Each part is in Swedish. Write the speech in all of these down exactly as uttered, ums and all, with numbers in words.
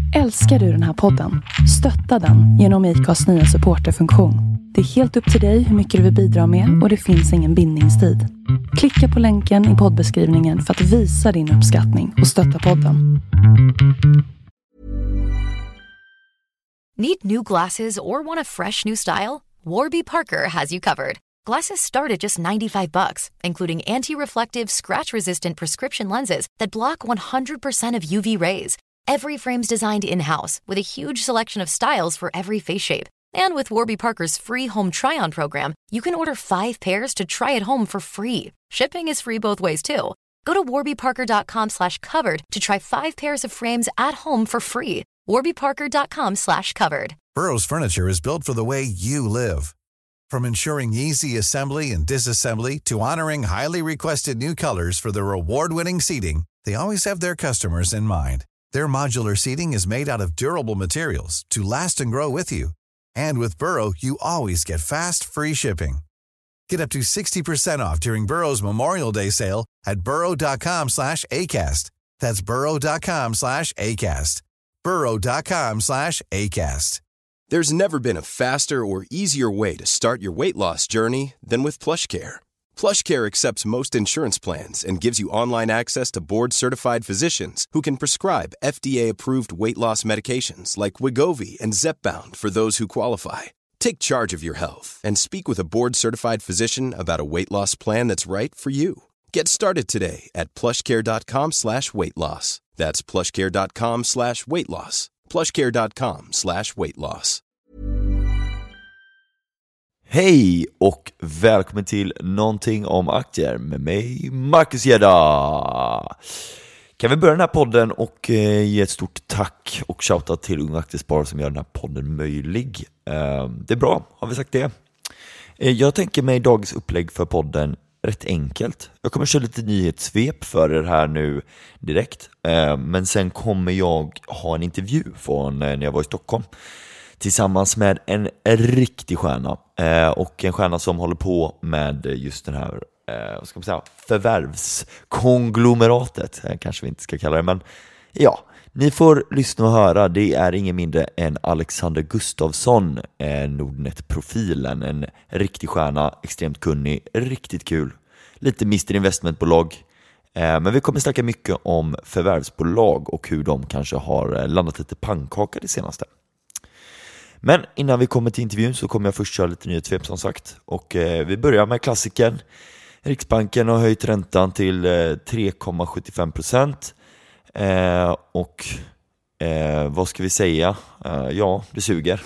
Älskar du den här podden? Stötta den genom I C A:s nya supporterfunktion. Det är helt upp till dig hur mycket du vill bidra med och det finns ingen bindningstid. Klicka på länken i poddbeskrivningen för att visa din uppskattning och stötta podden. Need new glasses or want a fresh new style? Warby Parker has you covered. Glasses start at just ninety-five bucks, including anti-reflective, scratch-resistant prescription lenses that block one hundred percent of U V rays. Every frame's designed in-house with a huge selection of styles for every face shape. And with Warby Parker's free home try-on program, you can order five pairs to try at home for free. Shipping is free both ways too. Go to warbyparker.com slash covered to try five pairs of frames at home for free. warbyparker.com slash covered. Burrow's furniture is built for the way you live. From ensuring easy assembly and disassembly to honoring highly requested new colors for their award-winning seating, they always have their customers in mind. Their modular seating is made out of durable materials to last and grow with you. And with Burrow, you always get fast, free shipping. Get up to sixty percent off during Burrow's Memorial Day sale at burrow.com slash ACAST. That's burrow.com slash ACAST. burrow.com slash ACAST. There's never been a faster or easier way to start your weight loss journey than with PlushCare. PlushCare accepts most insurance plans and gives you online access to board-certified physicians who can prescribe F D A-approved weight loss medications like Wegovy and Zepbound for those who qualify. Take charge of your health and speak with a board-certified physician about a weight loss plan that's right for you. Get started today at plushcare.com slash weight loss. That's plushcare.com slash weight loss. plushcare.com slash weight loss. Hej och välkommen till Någonting om aktier med mig, Marcus Gedda. Kan vi börja den här podden och eh, ge ett stort tack och shoutout till Unga Aktiesparare som gör den här podden möjlig. Eh, det är bra, har vi sagt det. Eh, jag tänker mig dagens upplägg för podden rätt enkelt. Jag kommer köra lite nyhetssvep för er här nu direkt. Eh, men sen kommer jag ha en intervju från eh, när jag var i Stockholm. Tillsammans med en riktig stjärna. Eh, och en stjärna som håller på med just den här eh, vad ska man säga, förvärvskonglomeratet. Eh, kanske vi inte ska kalla det, men ja. Ni får lyssna och höra. Det är ingen mindre än Alexander Gustafsson, eh, Nordnet-profilen. En riktig stjärna, extremt kunnig, riktigt kul. Lite mister Investmentbolag. Eh, men vi kommer snacka mycket om förvärvsbolag och hur de kanske har landat lite pannkaka det senaste. Men innan vi kommer till intervjun så kommer jag först köra lite nyhetssvep som sagt. Och eh, vi börjar med klassiken. Riksbanken har höjt räntan till eh, tre komma sjuttiofem procent. Eh, och eh, vad ska vi säga? Eh, ja, det suger.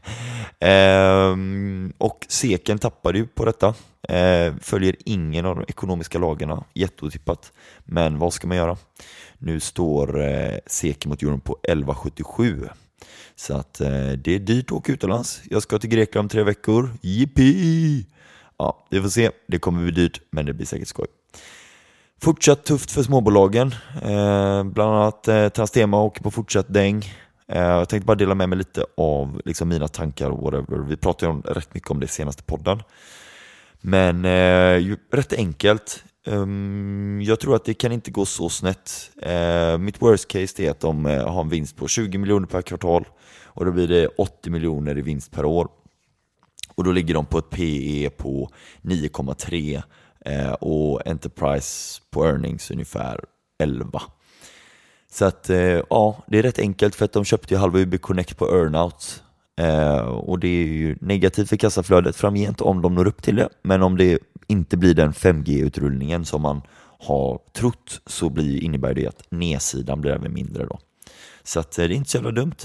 eh, och seken tappade ju på detta. Eh, följer ingen av de ekonomiska lagarna. Jätteotippat. Men vad ska man göra? Nu står eh, seken mot euron på elva komma sjuttiosju. Så att eh, det är dyrt att åka utomlands. Jag ska till Grekland om tre veckor. Yippie! Ja, vi får se. Det kommer bli dyrt, men det blir säkert skoj. Fortsatt tufft för småbolagen. Eh, bland annat eh, Transtema åker på fortsatt däng. Eh, jag tänkte bara dela med mig lite av liksom, mina tankar och whatever. Vi pratade om, rätt mycket om det senaste podden. Men eh, ju, rätt enkelt. Um, jag tror att det kan inte gå så snett. Uh, mitt worst case är att de uh, har en vinst på tjugo miljoner per kvartal. Och då blir det åttio miljoner i vinst per år. Och då ligger de på ett P E på nio komma tre. Uh, och Enterprise på earnings ungefär elva. Så att uh, ja, det är rätt enkelt för att de köpte ju halva U B Connect på earnout. Uh, och det är ju negativt för kassaflödet framgent om de når upp till det. Men om det inte blir den fem G-utrullningen som man har trott så blir, innebär det att nedsidan blir även mindre då. Så att, uh, det är inte så jävla dumt.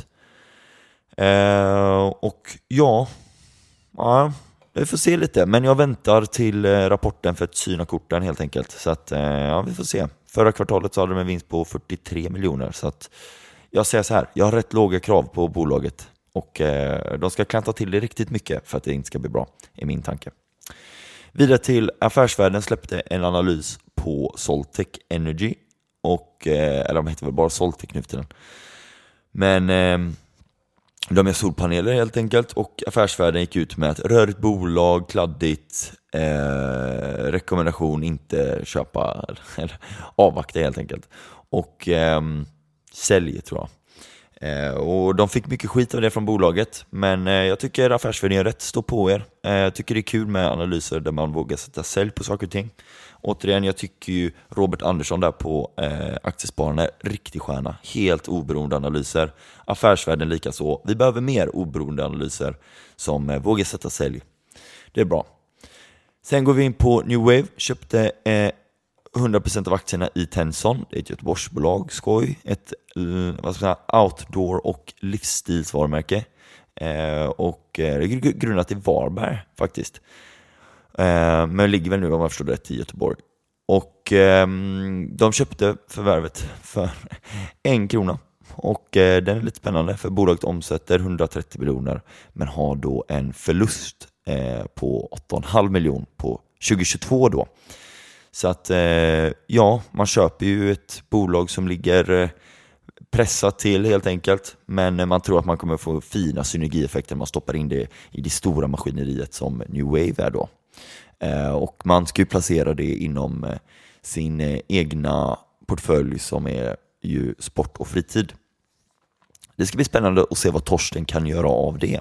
Uh, och ja, ja, vi får se lite. Men jag väntar till uh, rapporten för att syna korten helt enkelt. Så att uh, ja, vi får se. Förra kvartalet så hade de en vinst på fyrtiotre miljoner. Så att jag säger så här, jag har rätt låga krav på bolaget. Och eh, de ska klanta till det riktigt mycket för att det inte ska bli bra, är min tanke. Vidare till Affärsvärlden släppte en analys på Soltech Energy. Och, eh, eller de heter väl bara Soltech nu för tiden. Men eh, de är solpaneler helt enkelt. Och Affärsvärlden gick ut med ett rörigt bolag, kladdigt, eh, rekommendation inte köpa eller avvakta helt enkelt. Och eh, sälj tror jag. Eh, och de fick mycket skit av det från bolaget, men eh, jag tycker affärsvärden är rätt, stå på er. Eh, jag tycker det är kul med analyser där man vågar sätta sälj på saker och ting. Återigen, jag tycker ju Robert Andersson där på eh, Aktiespararna är riktig stjärna. Helt oberoende analyser. Affärsvärden lika så. Vi behöver mer oberoende analyser som eh, vågar sätta sälj. Det är bra. Sen går vi in på New Wave. Köpte eh, hundra procent av aktierna i Tenson. Det är ett Göteborgsbolag, skoj. Ett vad ska jag säga, outdoor- och livsstilsvarumärke. Eh, och eh, det är grundat i Varberg faktiskt. Eh, men ligger väl nu, om jag förstår rätt, i Göteborg. Och eh, de köpte förvärvet för en krona. Och eh, den är lite spännande, för bolaget omsätter hundratrettio miljoner men har då en förlust eh, på åtta komma fem miljoner på tjugohundratjugotvå då. Så att eh, ja, man köper ju ett bolag som ligger eh, pressat till helt enkelt, men man tror att man kommer få fina synergieffekter när man stoppar in det i det stora maskineriet som New Wave är då. Eh, och man ska ju placera det inom eh, sin eh, egna portfölj som är ju sport och fritid. Det ska bli spännande att se vad Torsten kan göra av det.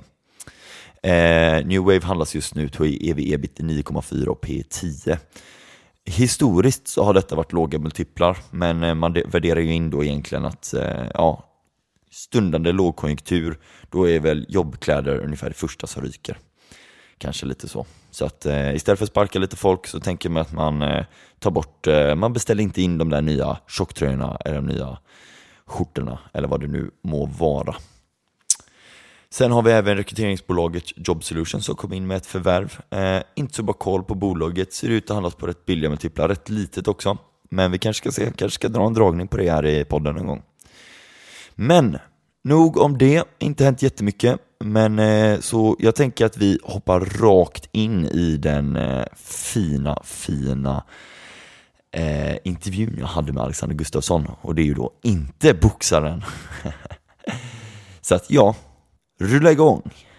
Eh, New Wave handlas just nu till E V ebit nio komma fyra och P tio. Historiskt så har detta varit låga multiplar, men man värderar ju in då egentligen att ja, stundande lågkonjunktur, då är väl jobbkläder ungefär det första som ryker. Kanske lite så. Så att eh, istället för att sparka lite folk så tänker man att man eh, tar bort, eh, man beställer inte in de där nya tjocktröjorna eller de nya skjortorna eller vad det nu må vara. Sen har vi även rekryteringsbolaget Job Solutions som kom in med ett förvärv. Eh, inte så bra koll på bolaget. Ser ut att handlas på rätt billiga multiplar. Rätt litet också. Men vi kanske ska se, kanske ska dra en dragning på det här i podden en gång. Men nog om det. Inte hänt jättemycket. Men eh, så jag tänker att vi hoppar rakt in i den eh, fina, fina eh, intervjun jag hade med Alexander Gustafsson. Och det är ju då inte boxaren. Så att ja, rulla igång.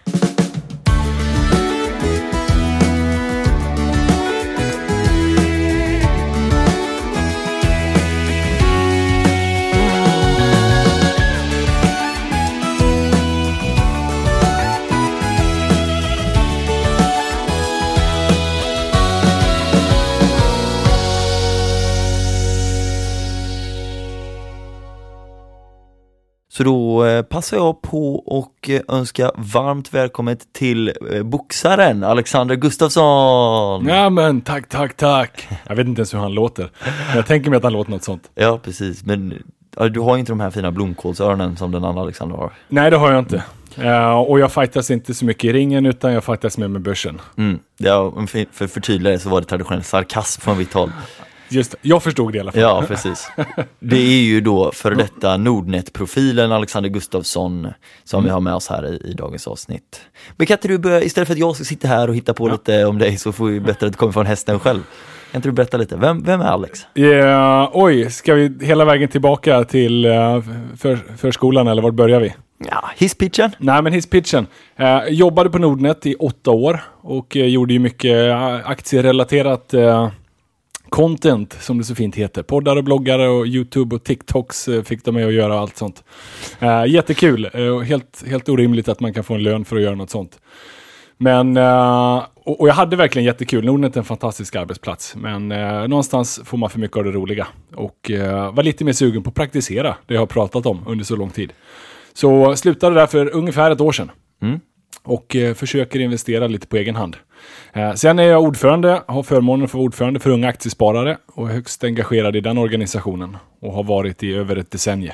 Så då eh, passar jag på och eh, önska varmt välkommet till eh, boxaren Alexander Gustafsson. Ja men tack, tack, tack. Jag vet inte ens hur han låter. Men jag tänker mig att han låter något sånt. Ja, precis. Men ja, du har ju inte de här fina blomkålsöronen som den andra Alexander har. Nej, det har jag inte. Uh, och jag fightas inte så mycket i ringen utan jag fightas med med börsen. Mm. Ja, för, för förtydligare så var det traditionell sarkasm från mitt håll. Just det, jag förstod det i alla fall. Ja, precis. Det är ju då för detta Nordnet-profilen Alexander Gustafsson som mm. vi har med oss här i, i dagens avsnitt. Men kan inte du börja, istället för att jag ska sitta här och hitta på ja. lite om dig, så får vi bättre att det kommer från hästen själv. Kan inte du berätta lite? Vem, vem är Alex? Yeah, oj, ska vi hela vägen tillbaka till uh, för, förskolan eller var börjar vi? Ja, hisspitchen. Nej, men hisspitchen. Uh, jobbade på Nordnet i åtta år och uh, gjorde ju mycket uh, aktierelaterat uh, content, som det så fint heter. Poddar och bloggar och YouTube och TikToks uh, fick de med att göra allt sånt. Uh, jättekul. Uh, helt, helt orimligt att man kan få en lön för att göra något sånt. Men, uh, och, och jag hade verkligen jättekul. Nordnet är en fantastisk arbetsplats. Men uh, någonstans får man för mycket av det roliga. Och uh, var lite mer sugen på att praktisera det jag har pratat om under så lång tid. Så slutade där för ungefär ett år sedan. Mm. Och uh, försöker investera lite på egen hand. Uh, sen är jag ordförande, har förmånen för ordförande för unga aktiesparare. Och är högst engagerad i den organisationen. Och har varit i över ett decennium.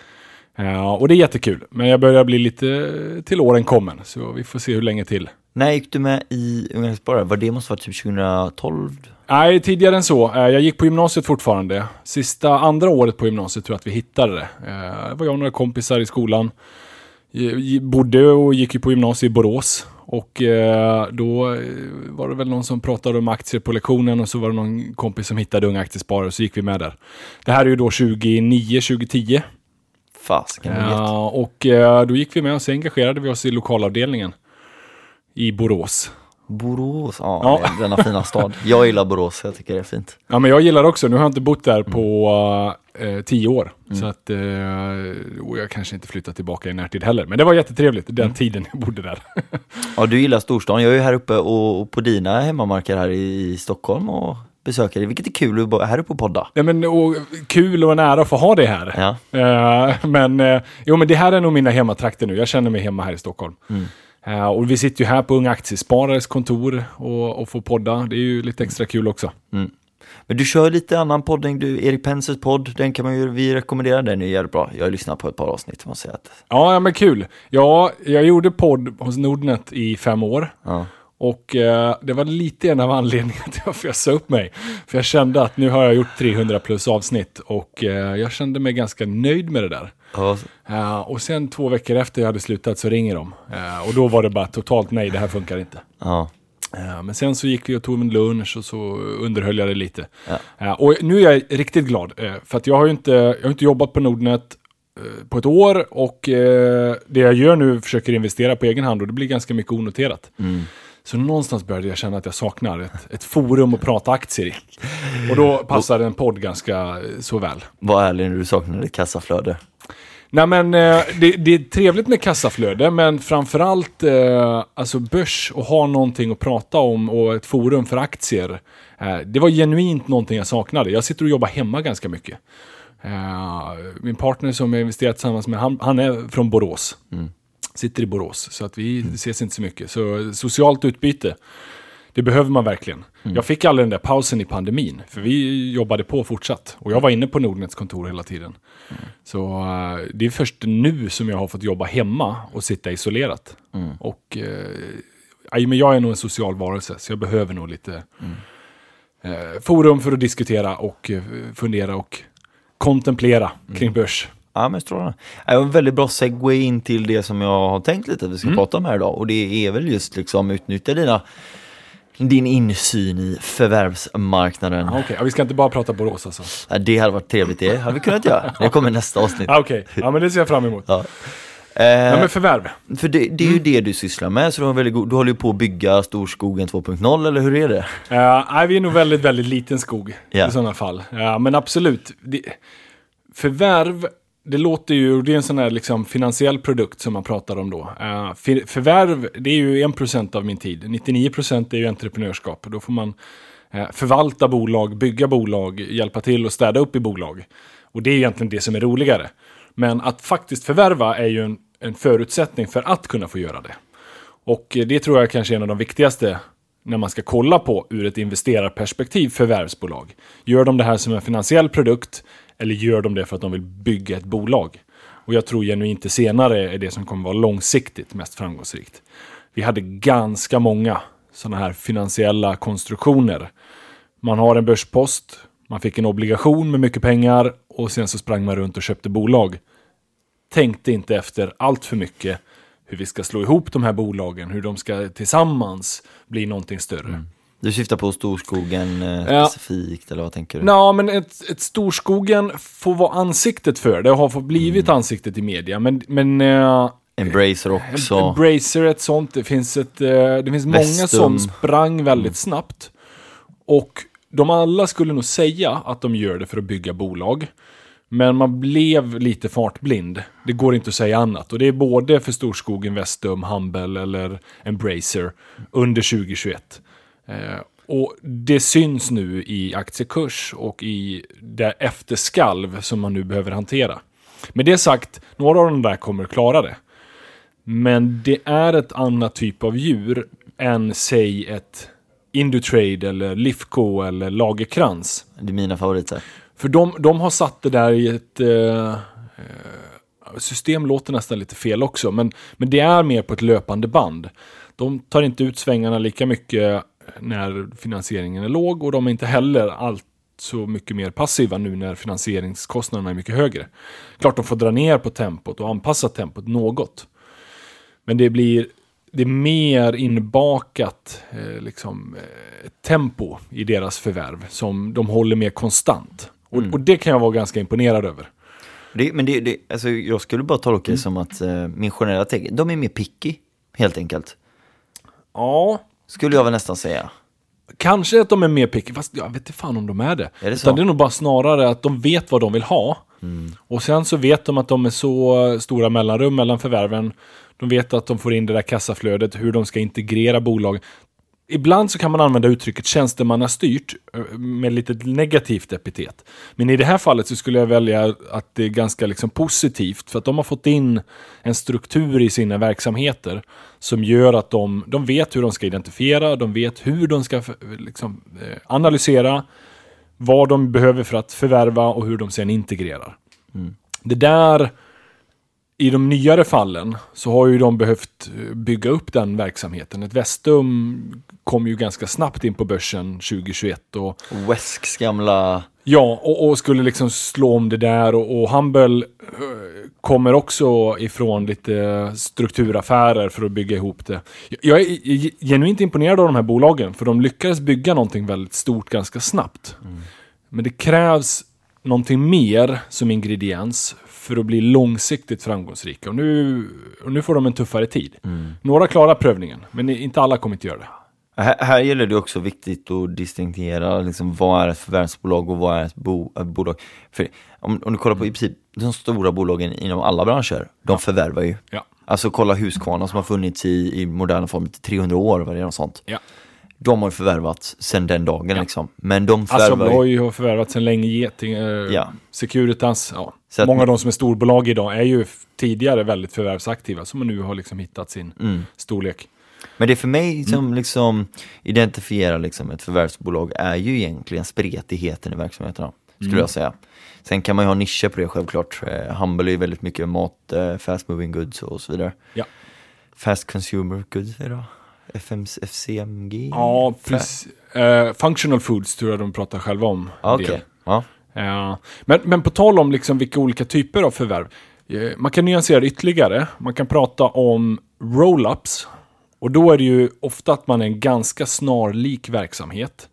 Uh, och det är jättekul. Men jag börjar bli lite till åren kommen. Så vi får se hur länge till. När gick du med i Unga Aktiesparare? Var det måste vara typ tjugohundratolv? Nej, tidigare än så. Jag gick på gymnasiet fortfarande. Sista andra året på gymnasiet tror jag att vi hittade det. Det var jag och några kompisar i skolan. Jag bodde och gick ju på gymnasiet i Borås. Och då var det väl någon som pratade om aktier på lektionen. Och så var det någon kompis som hittade Unga Aktiesparare. Och så gick vi med där. Det här är ju då tjugonio tjugohundratio. Fasiken. Ja, och då gick vi med och så engagerade vi oss i lokalavdelningen i Borås. Borås, ja, Ja. denna fina stad. Jag gillar Borås, jag tycker det är fint. Ja, men jag gillar också. Nu har jag inte bott där på eh, tio år. Mm. Så att, eh, och jag kanske inte flyttat tillbaka i närtid heller. Men det var jättetrevligt den mm. tiden jag bodde där. Ja, du gillar storstan. Jag är ju här uppe och, och på dina hemmamarker här i Stockholm och besöker dig. Vilket är kul att vara här uppe och podda. Ja, men, och, kul och en ära att få ha det här. Ja. Uh, men, uh, jo, men det här är nog mina hemmatrakter nu. Jag känner mig hemma här i Stockholm. Mm. Uh, och vi sitter ju här på Unga Aktiesparares kontor och, och får podda. Det är ju lite extra kul också. Mm. Men du kör lite annan podding, du, Erik Pensers podd, den kan man ju, vi rekommendera, den är jävligt bra. Jag har lyssnat på ett par avsnitt, måste jag säga. Att... Ja, ja, men kul. Ja, jag gjorde podd hos Nordnet i fem år. Ja. Och eh, det var lite en av anledningarna till att jag sa upp mig. För jag kände att nu har jag gjort trehundra plus avsnitt och eh, jag kände mig ganska nöjd med det där. Ja. Uh, och sen två veckor efter jag hade slutat så ringer de. Uh, och då var det bara totalt nej, det här funkar inte. Ja. Uh, men sen så gick vi och tog en lunch och så underhöll jag det lite. Ja. Uh, och nu är jag riktigt glad. Uh, för att jag har ju inte, jag har inte jobbat på Nordnet uh, på ett år. Och uh, det jag gör nu försöker investera på egen hand och det blir ganska mycket onoterat. Mm. Så någonstans började jag känna att jag saknar ett, ett forum att prata aktier i. Och då passar en podd ganska så väl. Vad ärlig när du saknar ditt kassaflöde. Nej, men eh, det, det är trevligt med kassaflöde, men framförallt eh, alltså börs och ha någonting att prata om och ett forum för aktier. Eh, det var genuint någonting jag saknade. Jag sitter och jobbar hemma ganska mycket. Eh, min partner som jag investerat tillsammans med, han, han är från Borås. Mm. Sitter i Borås, så att vi mm. ses inte så mycket. Så socialt utbyte, det behöver man verkligen. Mm. Jag fick aldrig den där pausen i pandemin, för vi jobbade på fortsatt. Och jag var inne på Nordnets kontor hela tiden. Mm. Så uh, det är först nu som jag har fått jobba hemma och sitta isolerat. Mm. Och uh, men jag är nog en social varelse, så jag behöver nog lite mm. uh, forum för att diskutera och uh, fundera och kontemplera mm. kring börs. Ja, men strålande. Det var en väldigt bra segue in till det som jag har tänkt lite att vi ska mm. prata om här idag. Och det är väl just liksom utnyttja dina, din insyn i förvärvsmarknaden. Okej, okay. Ja, vi ska inte bara prata Borås alltså. Ja, det hade varit trevligt, det hade vi kunnat göra. Det kommer nästa avsnitt. Okej, okay. Ja, men det ser jag fram emot. Ja. Eh, ja, men förvärv. För det, det är ju mm. det du sysslar med, så du, har väldigt god, du håller ju på att bygga Storskogen två punkt noll, eller hur är det? Uh, nej, vi är nog väldigt, väldigt liten skog yeah. i sådana fall. Uh, men absolut, det, förvärv, det låter ju, det är en sån här liksom finansiell produkt som man pratar om då. Uh, för, förvärv, det är ju en procent av min tid. nittionio procent är ju entreprenörskap. Då får man uh, förvalta bolag, bygga bolag, hjälpa till och städa upp i bolag. Och det är egentligen det som är roligare. Men att faktiskt förvärva är ju en, en förutsättning för att kunna få göra det. Och det tror jag kanske är en av de viktigaste när man ska kolla på ur ett investerarperspektiv förvärvsbolag. Gör de det här som en finansiell produkt eller gör de det för att de vill bygga ett bolag? Och jag tror genuint inte senare är det som kommer vara långsiktigt mest framgångsrikt. Vi hade ganska många sådana här finansiella konstruktioner. Man har en börspost, man fick en obligation med mycket pengar och sen så sprang man runt och köpte bolag. Tänkte inte efter allt för mycket hur vi ska slå ihop de här bolagen, hur de ska tillsammans bli någonting större. Mm. Du syftar på Storskogen eh, ja. specifikt, eller vad tänker du? Ja, men ett, ett Storskogen får vara ansiktet för det. har fått blivit mm. ansiktet i media. Men, men eh, Embracer också. Embracer, ett sånt. Det finns, ett, eh, det finns många som sprang väldigt mm. snabbt. Och de alla skulle nog säga att de gör det för att bygga bolag. Men man blev lite fartblind. Det går inte att säga annat. Och det är både för Storskogen, Vestum, Humble eller Embracer under tjugo tjugoett. Eh, och det syns nu i aktiekurs och i det efterskalv som man nu behöver hantera. Med det sagt, några av de där kommer klara det. Men det är ett annat typ av djur än, säg, ett Indutrade eller Lifco eller Lagerkrans. Det är mina favoriter. För de, de har satt det där i ett eh, system, låter nästan lite fel också, men, men det är mer på ett löpande band. De tar inte ut svängarna lika mycket när finansieringen är låg och de är inte heller allt så mycket mer passiva nu när finansieringskostnaderna är mycket högre. Klart de får dra ner på tempot och anpassa tempot något. Men det blir det är mer inbakat eh, liksom, eh, tempo i deras förvärv som de håller mer konstant. Och, mm. och det kan jag vara ganska imponerad över. Det, men det, det, alltså jag skulle bara tolka det mm. som att eh, min generella tecken, de är mer picky, helt enkelt. Ja. skulle jag väl nästan säga. Kanske att de är mer picky, fast jag vet inte fan om de är det. Är det så? Utan det är nog bara snarare att de vet vad de vill ha. Mm. Och sen så vet de att de är så stora mellanrum mellan förvärven. De vet att de får in det där kassaflödet, hur de ska integrera bolag. Ibland så kan man använda uttrycket tjänstemannastyrt med lite negativt epitet. Men i det här fallet så skulle jag välja att det är ganska liksom positivt. För att de har fått in en struktur i sina verksamheter som gör att de, de vet hur de ska identifiera. De vet hur de ska liksom, analysera vad de behöver för att förvärva och hur de sen integrerar. Mm. Det där... I de nyare fallen så har ju de behövt bygga upp den verksamheten. Ett Vestum kom ju ganska snabbt in på börsen tjugohundratjugoett. Och, Wesks gamla... Ja, och, och skulle liksom slå om det där. Och, och Humble kommer också ifrån lite strukturaffärer för att bygga ihop det. Jag är genuint imponerad av de här bolagen. För de lyckades bygga någonting väldigt stort ganska snabbt. Mm. Men det krävs någonting mer som ingrediens för att bli långsiktigt framgångsrika. Och nu, och nu får de en tuffare tid. Mm. Några klarar prövningen, men inte alla kommer inte göra det. Här, här gäller det också viktigt att distinguera liksom, vad är ett förvärvsbolag och vad är ett, bo, ett bolag. För om, om du kollar på i princip de stora bolagen inom alla branscher, de ja. förvärvar ju. Ja. Alltså kolla Husqvarna som har funnits i, i moderna form i trehundra år, vad det är något sånt. Ja. De har förvärvat sedan den dagen ja. liksom. Men de förvärvar alltså, ju... har förvärvat sedan länge Geting, eh, ja. Securitas, ja. Så många att... av de som är storbolag idag är ju tidigare väldigt förvärvsaktiva som nu har liksom hittat sin mm. storlek. Men det för mig som mm. liksom identifierar liksom ett förvärvsbolag är ju egentligen spretigheten i verksamheterna, skulle mm. jag säga. Sen kan man ju ha nischer på det självklart. Uh, Humble är ju väldigt mycket mat, uh, fast moving goods och så vidare. Ja. Fast consumer goods är det F M C M G? Ja, precis. Uh, functional foods tror jag de pratar själva om. Okej, okay. ja. Uh, men, men på tal om liksom vilka olika typer av förvärv. Uh, man kan nyansera det ytterligare. Man kan prata om roll-ups. Och då är det ju ofta att man är en ganska snarlik verksamhet.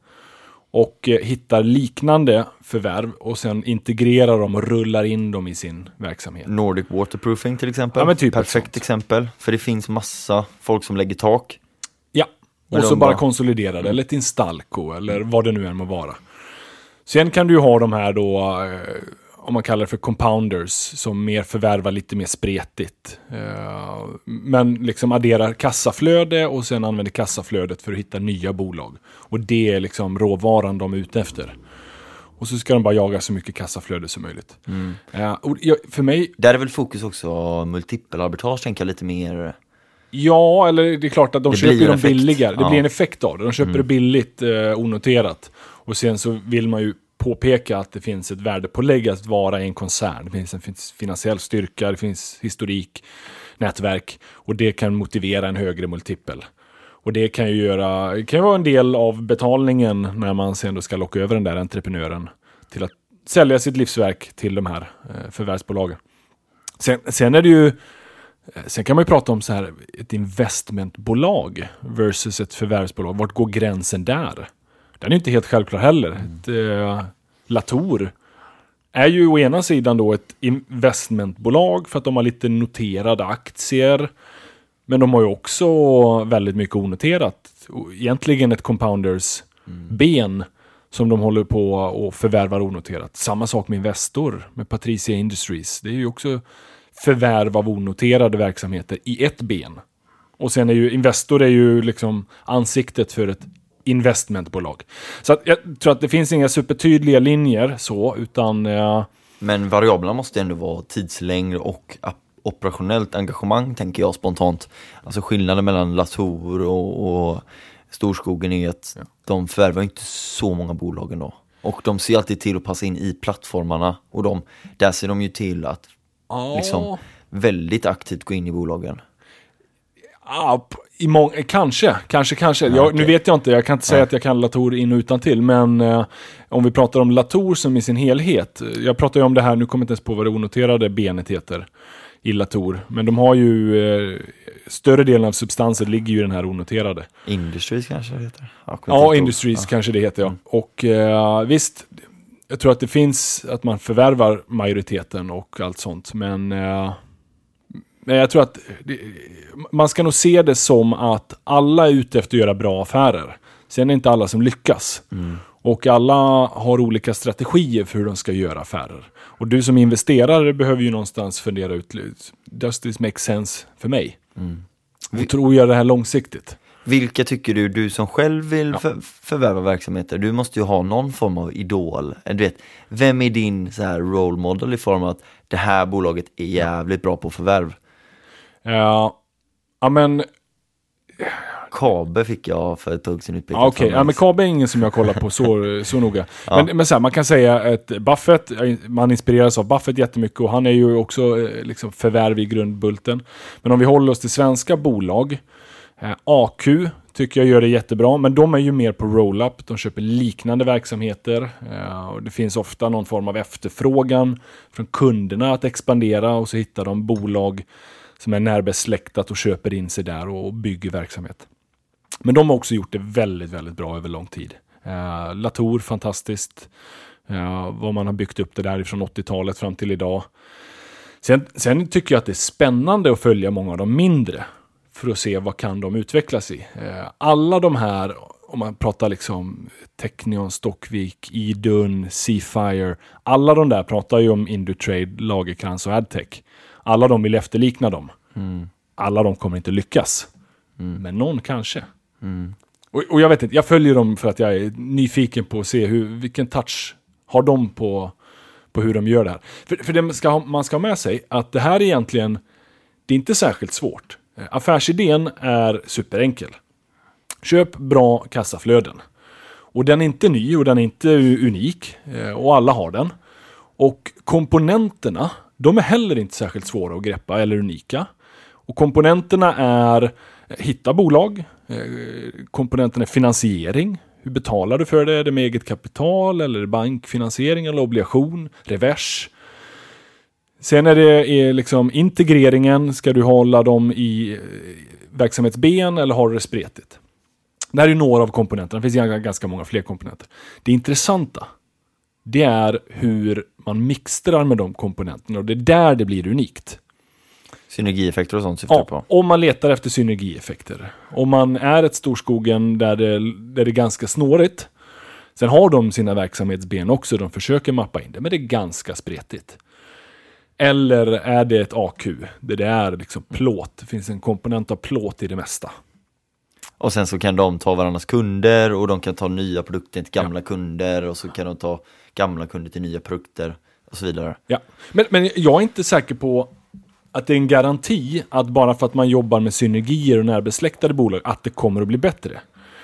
Och uh, hittar liknande förvärv. Och sen integrerar dem och rullar in dem i sin verksamhet. Nordic Waterproofing till exempel. Ja, men typ perfekt exempel. För det finns massa folk som lägger tak. Ja, och så bara konsolidera det. Mm. Eller ett Instalco eller vad det nu än må vara. Sen kan du ju ha de här då, eh, om man kallar det för compounders, som mer förvärvar lite mer spretigt. Eh, men liksom adderar kassaflöde och sen använder kassaflödet för att hitta nya bolag. Och det är liksom råvaran de är ute efter. Och så ska de bara jaga så mycket kassaflöde som möjligt. Mm. Eh, och jag, för mig... Där är väl fokus också multipelarbitrage, tänker jag lite mer... Ja, eller det är klart att de det köper dem billigare. Det ja. blir en effekt av det. De köper mm. det billigt, eh, onoterat. Och sen så vill man ju påpeka att det finns ett värdepålägg att vara i en koncern. Det finns en finansiell styrka, det finns historik, nätverk. Och det kan motivera en högre multipel. Och det kan ju göra, det kan vara en del av betalningen när man sen då ska locka över den där entreprenören till att sälja sitt livsverk till de här eh, förvärvsbolagen. Sen, sen är det ju Sen kan man ju prata om så här ett investmentbolag versus ett förvärvsbolag. Vart går gränsen där? Den är inte helt självklar heller. Mm. Ett, eh, Latour är ju å ena sidan då ett investmentbolag för att de har lite noterade aktier. Men de har ju också väldigt mycket onoterat. Egentligen ett compounders mm. ben som de håller på och förvärvar onoterat. Samma sak med Investor, med Patricia Industries. Det är ju också förvärv av onoterade verksamheter i ett ben. Och sen är ju Investor är ju liksom ansiktet för ett investmentbolag. Så att jag tror att det finns inga supertydliga linjer så, utan... Eh, Men variablerna måste ändå vara tidslängd och operationellt engagemang, tänker jag spontant. Alltså skillnaden mellan Latour och, och Storskogen är att ja. de förvärvar inte så många bolag ändå. Och de ser alltid till att passa in i plattformarna. Och de, där ser de ju till att oh. liksom, väldigt aktivt gå in i bolagen. Ja, i mång- kanske, kanske, kanske. Ja, jag, okay. Nu vet jag inte, jag kan inte säga ja. att jag kan Latour in och utan till, men eh, om vi pratar om Latour som i sin helhet. Jag pratar ju om det här, nu kommer jag inte ens på vad det onoterade benet heter i Latour. Men de har ju, eh, större delen av substansen ligger ju i den här onoterade. Industries kanske det heter. Ja, ja Industries ja. kanske det heter, ja. Mm. Och eh, visst, jag tror att det finns att man förvärvar majoriteten och allt sånt, men... Eh, Men jag tror att det, man ska nog se det som att alla är ute efter att göra bra affärer. Sen är det inte alla som lyckas. Mm. Och alla har olika strategier för hur de ska göra affärer. Och du som investerare behöver ju någonstans fundera ut, does this make sense för mig? Mm. Och tror jag det här långsiktigt. Vilka tycker du, du som själv vill ja. för, förvärva verksamheter, du måste ju ha någon form av idol. Du vet, vem är din så här role model i form av att det här bolaget är jävligt bra på förvärv? Ja, ja men... Kabe fick jag för ett tag sedan utbildning. Ja, okej, okay. Ja, men Kabe är ingen som jag kollar på så, så noga. Ja. Men, men så här, man kan säga att Buffett, man inspireras av Buffett jättemycket och han är ju också liksom förvärv i grundbulten. Men om vi håller oss till svenska bolag, eh, A Q tycker jag gör det jättebra, men de är ju mer på roll-up. De köper liknande verksamheter eh, och det finns ofta någon form av efterfrågan från kunderna att expandera och så hittar de bolag som är närbesläktat och köper in sig där och bygger verksamhet. Men de har också gjort det väldigt, väldigt bra över lång tid. Eh, Latour, fantastiskt. Eh, vad man har byggt upp det där från åttiotalet fram till idag. Sen, sen tycker jag att det är spännande att följa många av de mindre. För att se vad kan de utvecklas i. Eh, alla de här, om man pratar liksom Technion, Stockvik, Idun, Seafire. Alla de där pratar ju om Indutrade, Lagercrantz och Adtech. Alla de vill efterlikna dem. Mm. Alla de kommer inte lyckas. Mm. Men någon kanske. Mm. Och, och jag vet inte, jag följer dem för att jag är nyfiken på att se hur, vilken touch har de på, på hur de gör det här. För, för det ska ha, man ska ha med sig att det här egentligen, det är inte särskilt svårt. Affärsidén är superenkel. Köp bra kassaflöden. Och den är inte ny och den är inte unik. Och alla har den. Och komponenterna, de är heller inte särskilt svåra att greppa eller unika. Och komponenterna är hitta bolag. Komponenterna är finansiering. Hur betalar du för det? Är det med eget kapital eller bankfinansiering eller obligation? Revers. Sen är det är liksom integreringen. Ska du hålla dem i verksamhetsben eller har du det spretigt? Det här är några av komponenterna. Det finns ganska många fler komponenter. Det intressanta, det är hur man mixtrar med de komponenterna och det är där det blir unikt. Synergieffekter och sånt syftar ja, på. Om man letar efter synergieffekter. Om man är ett storskogen där det, där det är ganska snårigt. Sen har de sina verksamhetsben också. De försöker mappa in det, men det är ganska spretigt. Eller är det ett A Q där det är liksom plåt. Det finns en komponent av plåt i det mesta. Och sen så kan de ta varandras kunder och de kan ta nya produkter till gamla ja. kunder och så kan de ta gamla kunder till nya produkter och så vidare. Ja, men, men jag är inte säker på att det är en garanti att bara för att man jobbar med synergier och närbesläktade bolag att det kommer att bli bättre.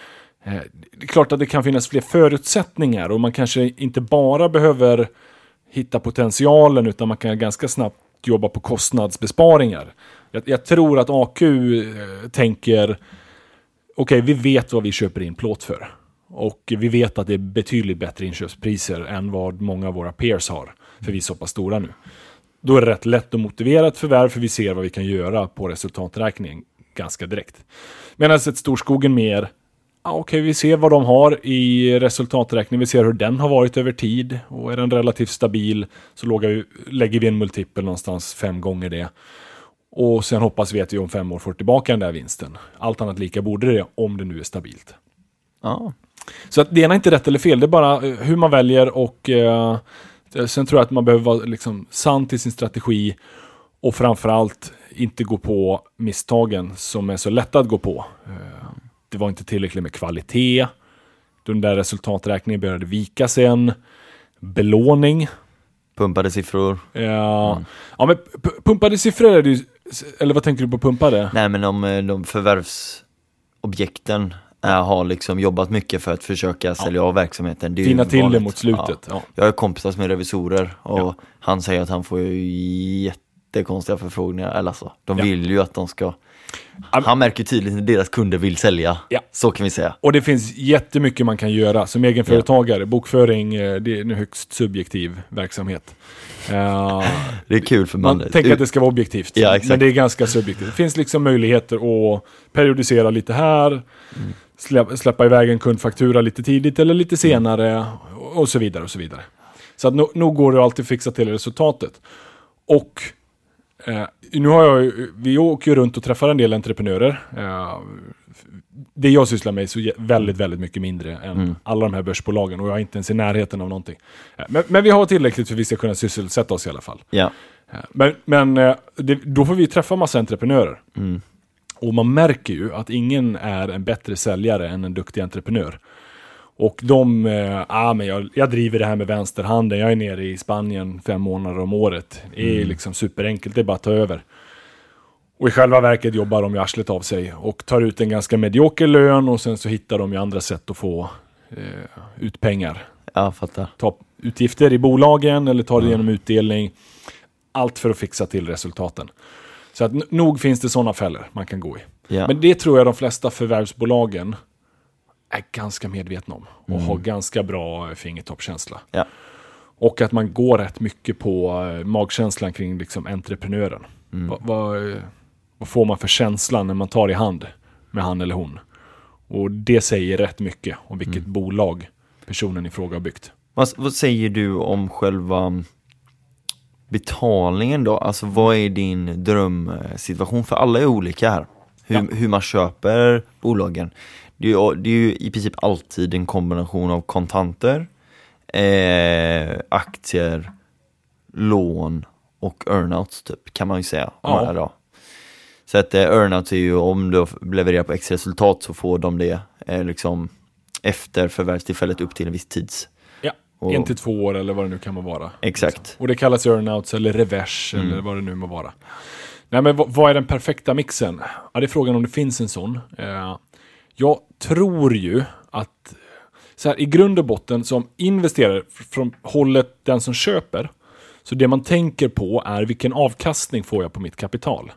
Det är klart att det kan finnas fler förutsättningar och man kanske inte bara behöver hitta potentialen utan man kan ganska snabbt jobba på kostnadsbesparingar. Jag, jag tror att A Q eh, tänker okej, okay, vi vet vad vi köper in plåt för. Och vi vet att det är betydligt bättre inköpspriser än vad många av våra peers har. För vi är så pass stora nu. Då är det rätt lätt att motivera ett förvärv för vi ser vad vi kan göra på resultaträkningen ganska direkt. Medan ett storskogen mer, ja, okej, okay, vi ser vad de har i resultaträkningen, vi ser hur den har varit över tid och är den relativt stabil så lågar vi, lägger vi en multipel någonstans fem gånger det. Och sen hoppas vi att vi om fem år får tillbaka den där vinsten. Allt annat lika borde det om det nu är stabilt. Ja. Så att det ena är inte rätt eller fel, det är bara hur man väljer och eh, sen tror jag att man behöver vara liksom sann till sin strategi och framförallt inte gå på misstagen som är så lätta att gå på. Det var inte tillräckligt med kvalitet. Den där resultaträkningen började vika sen. Belåning. Pumpade siffror. Ja, mm. ja men p- pumpade siffror är det ju, eller vad tänker du på pumpade? Nej, men om de förvärvsobjekten äh, har liksom jobbat mycket för att försöka sälja ja. av verksamheten. Det är Fina till vanligt. det mot slutet. Ja. Ja. Jag är kompisar med revisorer och ja. han säger att han får ju jättekonstiga förfrågningar. Eller alltså, de ja. vill ju att de ska... Han märker tydligt att deras kunder vill sälja. Ja. Så kan vi säga. Och det finns jättemycket man kan göra. Som egenföretagare, ja. bokföring, det är en högst subjektiv verksamhet. Uh, det är kul för man. Man tänker att det ska vara objektivt. Ja, exakt. Men det är ganska subjektivt. Det finns liksom möjligheter att periodisera lite här. Mm. Slä, släppa iväg en kundfaktura lite tidigt eller lite senare. Mm. Och så vidare och så vidare. Så att nog no går det alltid fixa till resultatet. Och Eh, nu har jag, vi åker ju runt och träffar en del entreprenörer. Eh, det jag sysslar med är så väldigt, väldigt mycket mindre än mm. alla de här börsbolagen. Och jag är inte ens i närheten av någonting. Eh, men, men vi har tillräckligt för att vi ska kunna sysselsätta oss i alla fall. Ja. Eh, men men eh, det, då får vi träffa massa entreprenörer. Mm. Och man märker ju att ingen är en bättre säljare än en duktig entreprenör. Och de, eh, ah, men jag, jag driver det här med vänsterhanden. Jag är nere i Spanien fem månader om året. Det är mm. liksom superenkelt, det är bara att ta över. Och i själva verket jobbar de ju arslet av sig. Och tar ut en ganska medioker lön. Och sen så hittar de ju andra sätt att få eh, ut pengar. Ja, fattar. Ta utgifter i bolagen eller ta det mm. genom utdelning. Allt för att fixa till resultaten. Så att n- nog finns det sådana fällor man kan gå i. Ja. Men det tror jag de flesta förvärvsbolagen är ganska medvetna om. Och mm. har ganska bra fingertoppkänsla. Ja. Och att man går rätt mycket på uh, magkänslan kring liksom, entreprenören. Mm. Va, va, vad får man för känsla när man tar i hand med han eller hon? Och det säger rätt mycket om vilket mm. bolag personen i fråga har byggt. Vad, vad säger du om själva betalningen då? Alltså vad är din drömsituation? För alla är olika här. Hur, ja. hur man köper bolagen. Det är, ju, det är ju i princip alltid en kombination av kontanter, eh, aktier, lån och earnouts typ, kan man ju säga. Ja. Då. Så att eh, earnouts är ju, om du levererar på X resultat så får de det eh, liksom efter förvärvstillfället upp till en viss tids. Ja, och, en till två år eller vad det nu kan vara. Exakt. Liksom. Och det kallas earnouts eller revers mm. eller vad det nu må vara. Nej, men vad, vad är den perfekta mixen? Ja, det är frågan om det finns en sån. Eh, jag tror ju att så här, i grund och botten som investerare från hållet den som köper, så det man tänker på är vilken avkastning får jag på mitt kapital.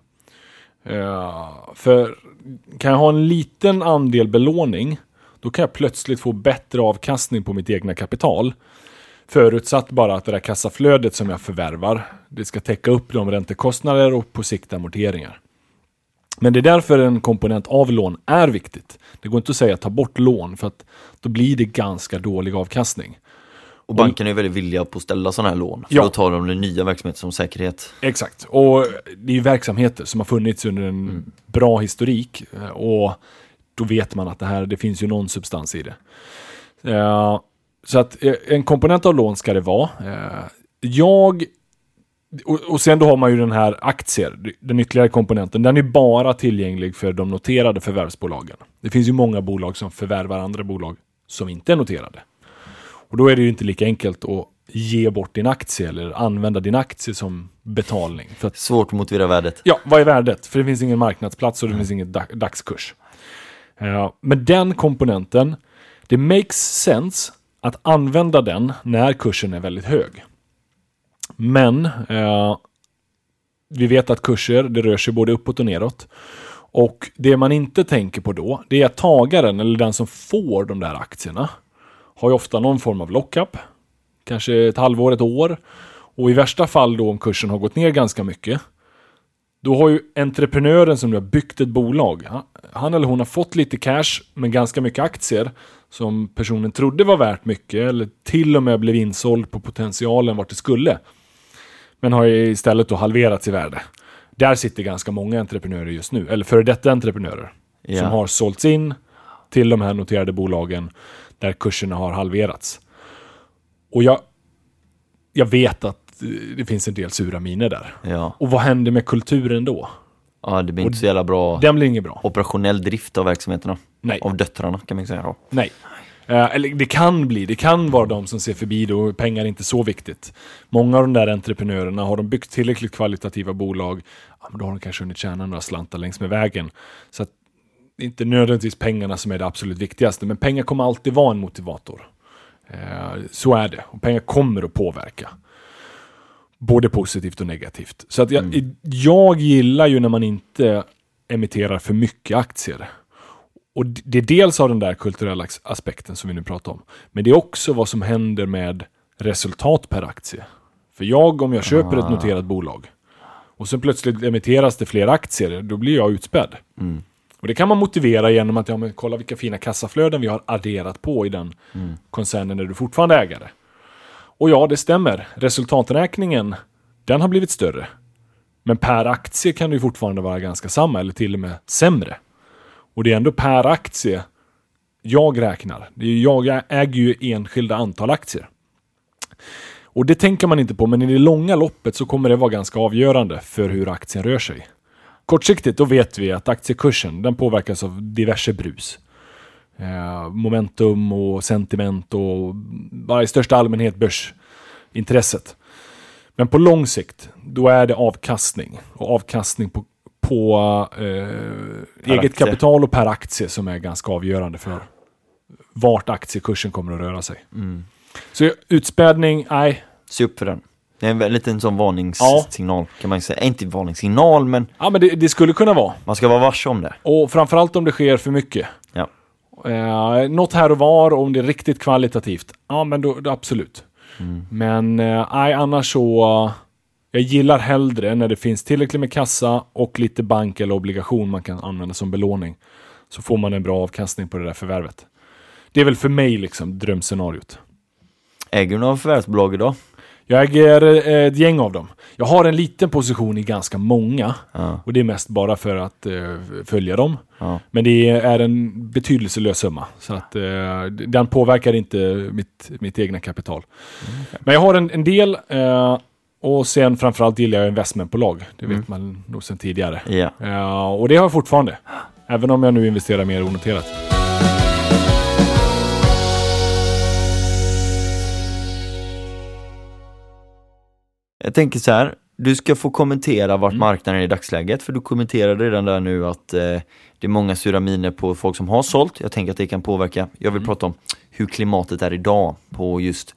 Uh, för kan jag ha en liten andel belåning, då kan jag plötsligt få bättre avkastning på mitt egna kapital. Förutsatt bara att det där kassaflödet som jag förvärvar, det ska täcka upp de räntekostnader och på sikt amorteringar. Men det är därför en komponent av lån är viktigt. Det går inte att säga att ta bort lån, för att då blir det ganska dålig avkastning. Och bankerna är väldigt villiga på att ställa sådana här lån. För ja. Då tar de den nya verksamheten som säkerhet. Exakt. Och det är ju verksamheter som har funnits under en mm. bra historik. Och då vet man att det här, det finns ju någon substans i det. Uh, så att en komponent av lån ska det vara. Uh, jag... Och, och sen då har man ju den här aktier, den ytterligare komponenten. Den är bara tillgänglig för de noterade förvärvsbolagen. Det finns ju många bolag som förvärvar andra bolag som inte är noterade. Och då är det ju inte lika enkelt att ge bort din aktie eller använda din aktie som betalning. För att, svårt att motivera värdet. Ja, vad är värdet? För det finns ingen marknadsplats och det mm. finns ingen dag- dagskurs. Uh, men den komponenten, det makes sense att använda den när kursen är väldigt hög. Men uh, vi vet att kurser, det rör sig både uppåt och neråt. Och det man inte tänker på då, det är att tagaren eller den som får de där aktierna har ju ofta någon form av lockup. Kanske ett halvår, ett år. Och i värsta fall då om kursen har gått ner ganska mycket. Då har ju entreprenören som har byggt ett bolag. Han eller hon har fått lite cash men ganska mycket aktier. Som personen trodde var värt mycket. Eller till och med blev insåld på potentialen vart det skulle. Men har istället då halverats i värde. Där sitter ganska många entreprenörer just nu. Eller före detta entreprenörer. Yeah. Som har sålts in till de här noterade bolagen. Där kurserna har halverats. Och jag, jag vet att det finns en del sura miner där. Ja. Och vad händer med kulturen då? Ja, det blir inte så jävla bra. Den blir inget bra. Operationell drift av verksamheterna. Nej. Av döttrarna kan man säga då. Nej. Eh, eller det kan bli. Det kan vara de som ser förbi då och pengar är inte så viktigt. Många av de där entreprenörerna har de byggt tillräckligt kvalitativa bolag. Ja, men då har de kanske hunnit tjäna några slantar längs med vägen. Så att det är inte nödvändigtvis pengarna som är det absolut viktigaste. Men pengar kommer alltid vara en motivator. Eh, så är det. Och pengar kommer att påverka. Både positivt och negativt. Så att jag, mm. jag gillar ju när man inte emitterar för mycket aktier. Och det är dels av den där kulturella aspekten som vi nu pratar om. Men det är också vad som händer med resultat per aktie. För jag, om jag köper ah. ett noterat bolag och sen plötsligt emitteras det fler aktier, då blir jag utspädd. Mm. Och det kan man motivera genom att ja, men kolla vilka fina kassaflöden vi har adderat på i den mm. koncernen där du fortfarande är ägare. Och ja, det stämmer. Resultaträkningen, den har blivit större. Men per aktie kan det ju fortfarande vara ganska samma eller till och med sämre. Och det är ändå per aktie jag räknar. Det är ju, jag äger ju enskilda antal aktier. Och det tänker man inte på, men i det långa loppet så kommer det vara ganska avgörande för hur aktien rör sig. Kortsiktigt då vet vi att aktiekursen den påverkas av diverse brus. Eh, momentum och sentiment och bara i största allmänhet börsintresset. Men på lång sikt då är det avkastning. Och avkastning på, på eh, eget aktie. kapital och per aktie som är ganska avgörande för vart aktiekursen kommer att röra sig. Mm. Så utspädning, nej. Se upp för den. Det är en liten sån varningssignal ja. kan man säga. Inte varningssignal, men... Ja, men det, det skulle kunna vara. Man ska vara varse om det. Och framförallt om det sker för mycket. Ja. Eh, något här och var, om det är riktigt kvalitativt. Ja, men då, då absolut. Mm. Men eh, nej, annars så... Uh, jag gillar hellre när det finns tillräckligt med kassa och lite bank eller obligation man kan använda som belåning. Så får man en bra avkastning på det där förvärvet. Det är väl för mig liksom drömscenariot. Äger du några förvärvsbolag idag? Jag äger ett gäng av dem. Jag har en liten position i ganska många. Ja. Och det är mest bara för att uh, följa dem. Ja. Men det är en betydelselös summa. Så att uh, den påverkar inte mitt, mitt egna kapital. Mm, okay. Men jag har en, en del... Uh, och sen framförallt gillar jag investmentbolag. Det vet mm. man nog sedan tidigare. Yeah. Uh, och det har jag fortfarande. Även om jag nu investerar mer onoterat. Jag tänker så här, du ska få kommentera vart mm. marknaden är i dagsläget, för du kommenterade redan där nu att eh, det är många sura miner på folk som har sålt. Jag tänker att det kan påverka. Jag vill mm. prata om hur klimatet är idag på just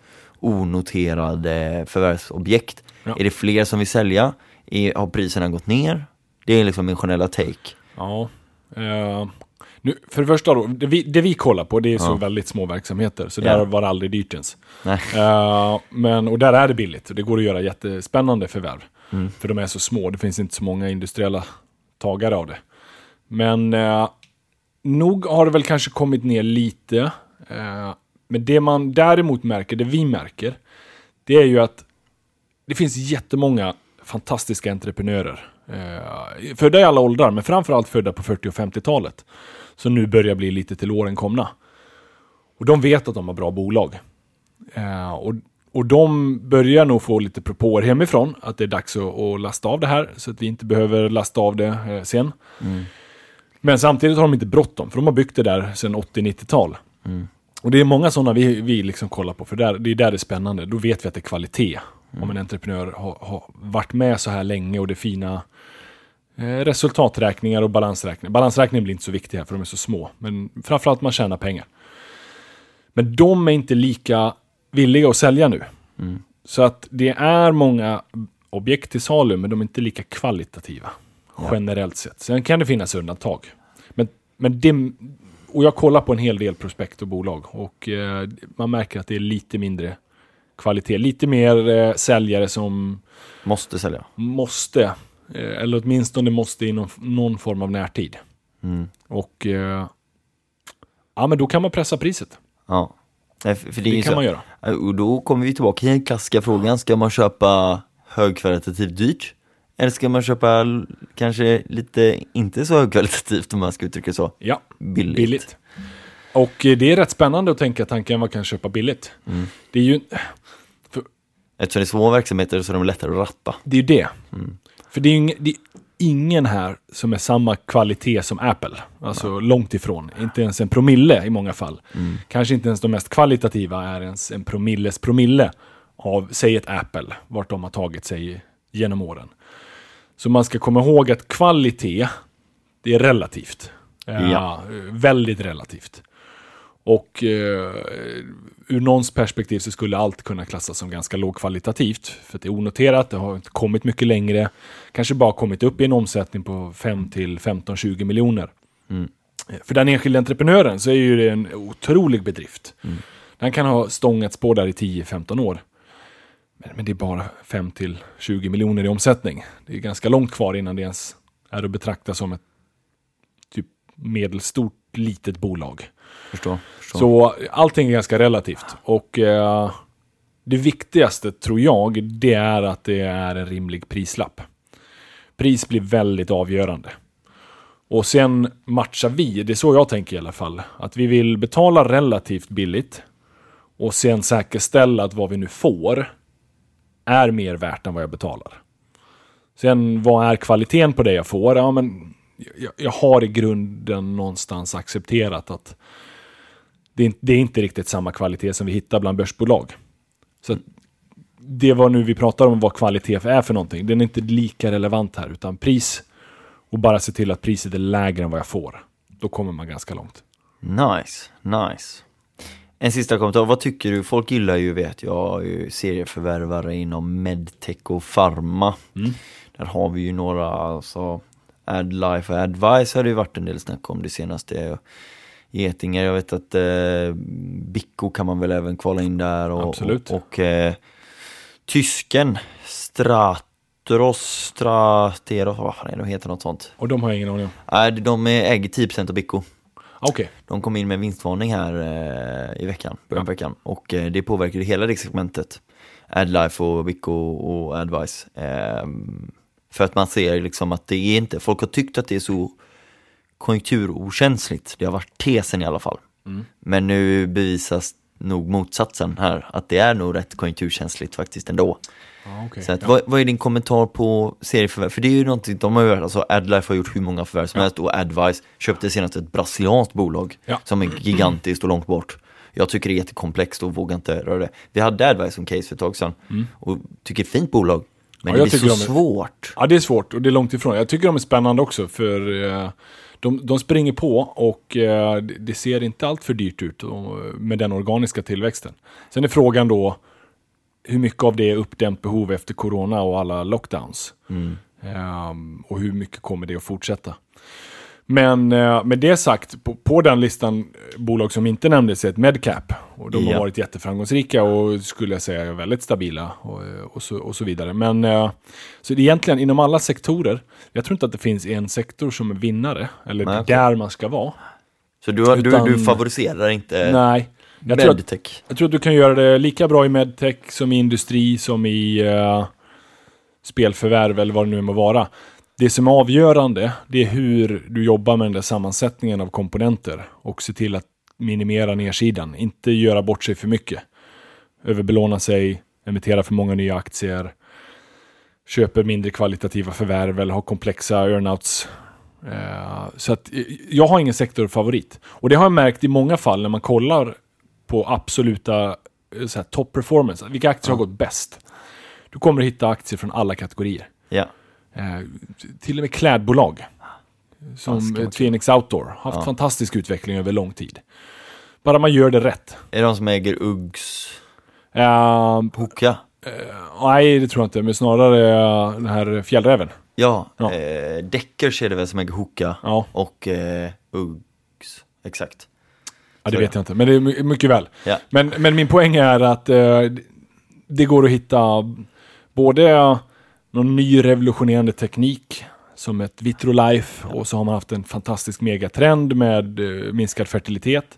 onoterade förvärvsobjekt. Ja. Är det fler som vill sälja? Är, har priserna gått ner? Det är liksom min generella take. Ja, uh, nu, för det första då, det vi, det vi kollar på det är ja. så väldigt små verksamheter. Så där ja. var det aldrig dyrt ens. Uh, men, och där är det billigt. Och det går att göra jättespännande förvärv. Mm. För de är så små. Det finns inte så många industriella tagare av det. Men uh, nog har det väl kanske kommit ner lite. Uh, men det man däremot märker, det vi märker, det är ju att det finns jättemånga fantastiska entreprenörer. Eh, födda i alla åldrar, men framförallt födda på fyrtio- och femtiotalet. Som nu börjar bli lite till åren komna. Och de vet att de har bra bolag. Eh, och, och de börjar nog få lite propåer hemifrån att det är dags att, att lasta av det här. Så att vi inte behöver lasta av det eh, sen. Mm. Men samtidigt har de inte bråttom, för de har byggt det där sedan åttio-nittiotal. Mm. Och det är många sådana vi, vi liksom kollar på, för där, det är där det är spännande. Då vet vi att det är kvalitet. Mm. Om en entreprenör har, har varit med så här länge och det är fina eh, resultaträkningar och balansräkningar. Balansräkningen blir inte så viktig här för de är så små. Men framförallt man tjänar pengar. Men de är inte lika villiga att sälja nu. Mm. Så att det är många objekt till salu, men de är inte lika kvalitativa. Ja. Generellt sett. Sen kan det finnas undantag. Men, men det... Och jag kollar på en hel del prospekt och bolag. Och eh, man märker att det är lite mindre kvalitet. Lite mer eh, säljare som... Måste sälja. Måste. Eh, eller åtminstone måste i någon, någon form av närtid. Mm. Och... Eh, ja, men då kan man pressa priset. Ja. För, för det, det är kan så, man göra. Och då kommer vi tillbaka till den klassiska frågan. Ska man köpa högkvalitativt dyrt? Eller ska man köpa kanske lite inte så högkvalitativt, om man ska uttrycka så? Ja, billigt. billigt. Och det är rätt spännande att tänka tanken man kan köpa billigt. Mm. Det är ju... För, eftersom det är små verksamheter så är de lättare att ratta. Det är ju det. Mm. För det är ju ing, det är ingen här som är samma kvalitet som Apple. Alltså ja. långt ifrån. Inte ens en promille i många fall. Mm. Kanske inte ens de mest kvalitativa är ens en promilles promille av, säg ett Apple, vart de har tagit sig genom åren. Så man ska komma ihåg att kvalitet, det är relativt. Ja. Uh, väldigt relativt. Och uh, ur någons perspektiv så skulle allt kunna klassas som ganska lågkvalitativt. För att det är onoterat, det har inte kommit mycket längre. Kanske bara kommit upp i en omsättning på fem till femton till tjugo miljoner. Mm. För den enskilda entreprenören så är ju det en otrolig bedrift. Mm. Den kan ha stångats på där i tio till femton år. Men det är bara fem till tjugo miljoner i omsättning. Det är ganska långt kvar innan det ens är att betrakta som ett typ medelstort litet bolag. Förstår, förstår. Så allting är ganska relativt. Och eh, det viktigaste tror jag, det är att det är en rimlig prislapp. pris blir väldigt avgörande. Och sen matchar vi, det är så jag tänker i alla fall, att vi vill betala relativt billigt och sen säkerställa att vad vi nu får är mer värt än vad jag betalar. Sen vad är kvaliteten på det jag får? Ja, men jag, jag har i grunden någonstans accepterat att det är, det är inte riktigt samma kvalitet som vi hittar bland börsbolag. Så att det var nu vi pratar om vad kvalitet är för någonting. Den är inte lika relevant här, utan pris och bara se till att priset är lägre än vad jag får. Då kommer man ganska långt. Nice, nice. En sista kommentar, vad tycker du? Folk gillar ju, vet jag, ju serieförvärvare inom medtech och pharma. Mm. Där har vi ju några, alltså AdLife och Advice har det ju varit en del snack om det senaste. Getingar, jag vet att eh, Bicco kan man väl även kvala in där. Och, Absolut. Och, och eh, tysken Stratros, Strateros, vad fan är det, heter något sånt. Och de har jag ingen aning om. Nej, de äger tio procent av Bicco. Okej. Okay. De kom in med vinstvarning här eh, i veckan, början på veckan. Och eh, det påverkar hela det segmentet. AdLife och Bicco och Advice. Eh, för att man ser liksom att det är inte, folk har tyckt att det är så konjunkturokänsligt. Det har varit tesen i alla fall. Mm. Men nu bevisas nog motsatsen här. Att det är nog rätt konjunkturkänsligt faktiskt ändå. Ah, okay. Så att, ja. vad, vad är din kommentar på serieförvärv? För det är ju någonting de har gjort. Alltså AdLife har gjort hur många förvärv som ja. helst. Och Advice köpte senast ett brasilianskt bolag. Ja. Som är gigantiskt och långt bort. Jag tycker det är jättekomplext och vågar inte röra det. Vi hade Advice som case för ett tag sedan. Mm. Och tycker det är ett fint bolag. Men ja, det är så de är... svårt. Ja, det är svårt och det är långt ifrån. Jag tycker de är spännande också för... Uh... De, de springer på och eh, det ser inte allt för dyrt ut med den organiska tillväxten. Sen är frågan då hur mycket av det är uppdämt behov efter corona och alla lockdowns. Mm. Eh, och hur mycket kommer det att fortsätta. Men eh, med det sagt, på, på den listan bolag som inte nämndes är ett Medcap. Och de har ja. varit jätteframgångsrika och skulle jag säga väldigt stabila och, och, så, och så vidare. Men eh, så det är egentligen inom alla sektorer. Jag tror inte att det finns en sektor som är vinnare. Eller nej, okay. där man ska vara. Så du, Utan, du, du favoriserar inte nej, jag medtech? Tror att, jag tror att du kan göra det lika bra i medtech som i industri som i eh, spelförvärv eller vad det nu må vara. Det som är avgörande, det är hur du jobbar med den där sammansättningen av komponenter och se till att minimera nedsidan. Inte göra bort sig för mycket. Överbelåna sig, emittera för många nya aktier, köper mindre kvalitativa förvärv eller har komplexa earnouts. Så att jag har ingen sektorfavorit. Och det har jag märkt i många fall när man kollar på absoluta så här, top performance. Vilka aktier ja. har gått bäst? Du kommer att hitta aktier från alla kategorier. Ja. Eh, till och med klädbolag som ja, Phoenix Outdoor haft ja. fantastisk utveckling över lång tid. Bara man gör det rätt. Är det de som äger Uggs? Uh, Hoka? Uh, nej, det tror jag inte. Men snarare uh, den här fjällräven. Ja, ja. Eh, Deckers är det väl som äger Hoka ja. och eh, Uggs. Exakt. Ja, det Så vet jag inte. Men det är mycket väl. Ja. Men, men min poäng är att uh, det går att hitta både uh, någon ny revolutionerande teknik som ett Vitrolife och så har man haft en fantastisk megatrend med uh, minskad fertilitet.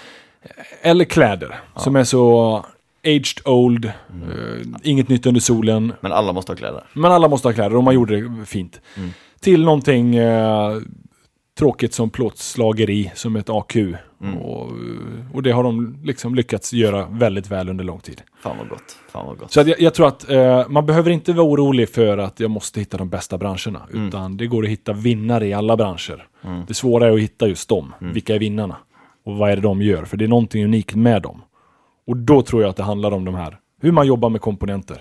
Eller kläder ja. som är så aged old, mm. uh, inget nytt under solen. Men alla måste ha kläder. Men alla måste ha kläder och man gjorde det fint. Mm. Till någonting uh, tråkigt som plåtslageri, som ett A Q. Mm. Och, och det har de liksom lyckats göra väldigt väl under lång tid. Fan vad gott. Fan vad gott. Så jag, jag tror att uh, man behöver inte vara orolig för att jag måste hitta de bästa branscherna. Mm. Utan det går att hitta vinnare i alla branscher. Mm. Det svåra är att hitta just dem. Mm. Vilka är vinnarna? Och vad är det de gör? För det är någonting unikt med dem. Och då tror jag att det handlar om de här. Hur man jobbar med komponenter.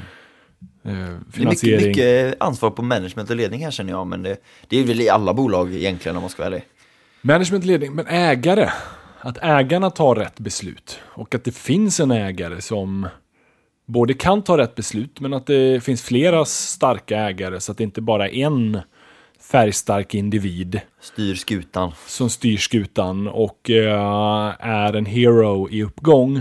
Mm. Eh, finansiering. Det är mycket, mycket ansvar på management och ledning här känner jag. Men det, det är väl i alla bolag egentligen om man ska vara ärlig. Management och ledning, men ägare. Att ägarna tar rätt beslut. Och att det finns en ägare som både kan ta rätt beslut. Men att det finns flera starka ägare. Så att det inte bara är en färgstark individ styr skutan som styr skutan och uh, är en hero i uppgång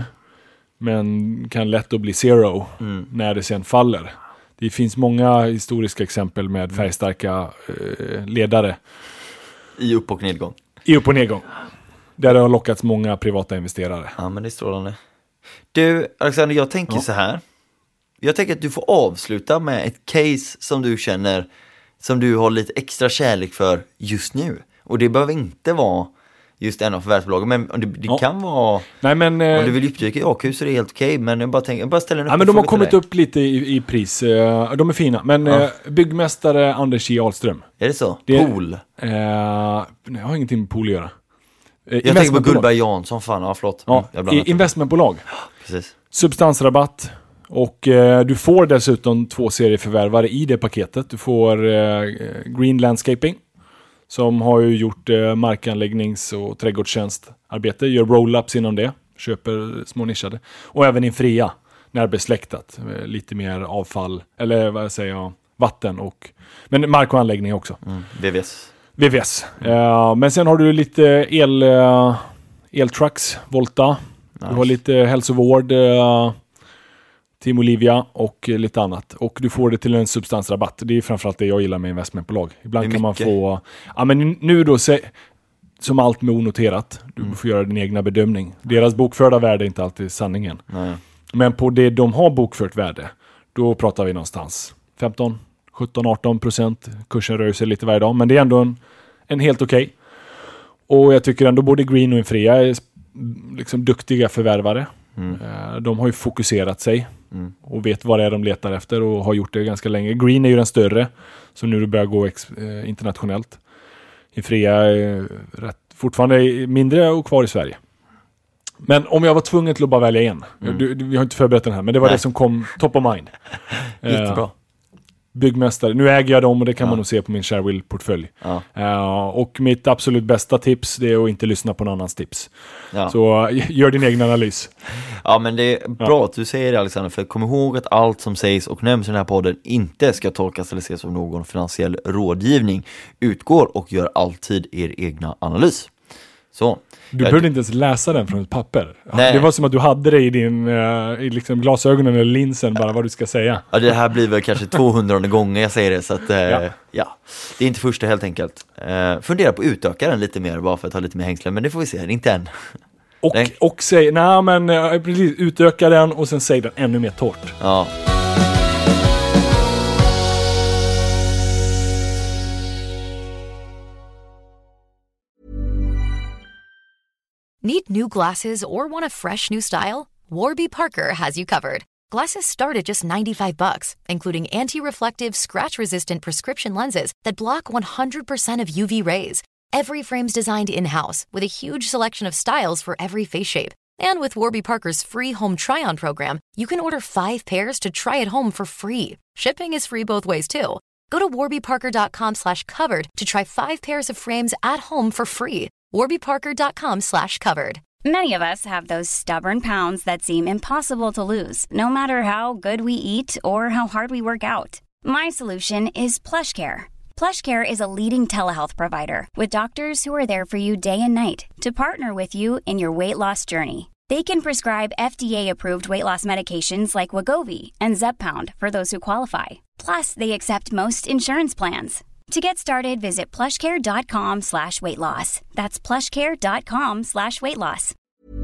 men kan lätt att bli zero mm. när det sen faller. Det finns många historiska exempel med färgstarka uh, ledare i upp- och nedgång. I upp- och nedgång. Där det har lockats många privata investerare. Ja, men det är strålande. Du, Alexander, jag tänker ja. så här. Jag tänker att du får avsluta med ett case som du känner som du har lite extra kärlek för just nu. Och det behöver inte vara just en av förvärvsbolagen, men det, det ja. kan vara... Nej, men, om du vill djupdyka i A Q så är det helt okej, men jag bara, tänker, jag bara ställer en ja, men de har kommit upp lite i, i pris. De är fina, men ja. byggmästare Anders J. Ahlström. Är det så? Det, Pool? Eh, nej, jag har ingenting med Pool att göra. Eh, jag tänker på Gullberg Jansson, fan, ja, förlåt. Ja, mm, investmentbolag. Precis. Substansrabatt. Och eh, du får dessutom två serieförvärvare i det paketet. Du får eh, Green Landscaping, som har ju gjort eh, markanläggnings- och trädgårdstjänstarbete. Gör roll-ups inom det. Köper små nischade. Och även Infria, närbesläktat. Eh, lite mer avfall, eller vad säger jag, vatten och... Men mark och anläggning också. Mm, V V S. V V S. Mm. Eh, men sen har du lite el, eh, eltrucks, Volta. Nice. Du har lite hälsovård... Eh, Team Olivia och lite annat. Och du får det till en substansrabatt. Det är framförallt det jag gillar med investmentbolag. Ibland kan man få... Ja, men nu då, se, som allt med onoterat, du mm. får göra din egna bedömning. Deras bokförda värde är inte alltid sanningen. Nej. Men på det de har bokfört värde, då pratar vi någonstans femton, sjutton, arton procent. Kursen rör sig lite varje dag, men det är ändå en, en helt okej. Okay. Och jag tycker ändå både Green och Infria är liksom duktiga förvärvare. Mm. De har ju fokuserat sig mm. och vet vad det är de letar efter och har gjort det ganska länge. Green är ju den större, så nu börjar gå ex- eh, internationellt. Infria är rätt, fortfarande mindre och kvar i Sverige. Men om jag var tvungen till att bara välja en. Mm. Du, du, vi har inte förberett den här, men det var Nej. det som kom top of mind. Jättebra. Eh, byggmästare. Nu äger jag dem och det kan ja. man nog se på min Sharewill-portfölj. Ja. Uh, och mitt absolut bästa tips, det är att inte lyssna på någon annans tips. Ja. Så uh, gör din egen analys. Ja, men det är bra ja. att du säger det, Alexander, för kom ihåg att allt som sägs och nämns i den här podden inte ska tolkas eller ses som någon finansiell rådgivning. Utgår och gör alltid er egna analys. Så. Du behövde inte ens läsa den från ett papper. Nej. Det var som att du hade det i din uh, i liksom glasögonen eller linsen, bara vad du ska säga. Ja, det här blir väl kanske tvåhundrade gånger jag säger det, så att uh, ja. ja, det är inte första helt enkelt. Uh, fundera på att utöka den lite mer bara för att ha lite mer hängslen, men det får vi se, inte än. Och, och säg, nej men uh, precis, utöka den och sen säg den ännu mer torrt. Ja. Need new glasses or want a fresh new style? Warby Parker has you covered. Glasses start at just ninety-five bucks, including anti-reflective, scratch-resistant prescription lenses that block one hundred percent of U V rays. Every frame's designed in-house with a huge selection of styles for every face shape. And with Warby Parker's free home try-on program, you can order five pairs to try at home for free. Shipping is free both ways too. Go to warbyparker.com slash covered to try five pairs of frames at home for free. warbyparker.com slash covered. Many of us have those stubborn pounds that seem impossible to lose, no matter how good we eat or how hard we work out. My solution is PlushCare. PlushCare is a leading telehealth provider with doctors who are there for you day and night to partner with you in your weight loss journey. They can prescribe F D A-approved weight loss medications like Wegovy and Zepbound for those who qualify. Plus, they accept most insurance plans. To get started, visit plushcare.com slash weight loss. That's plushcare.com slash weight loss.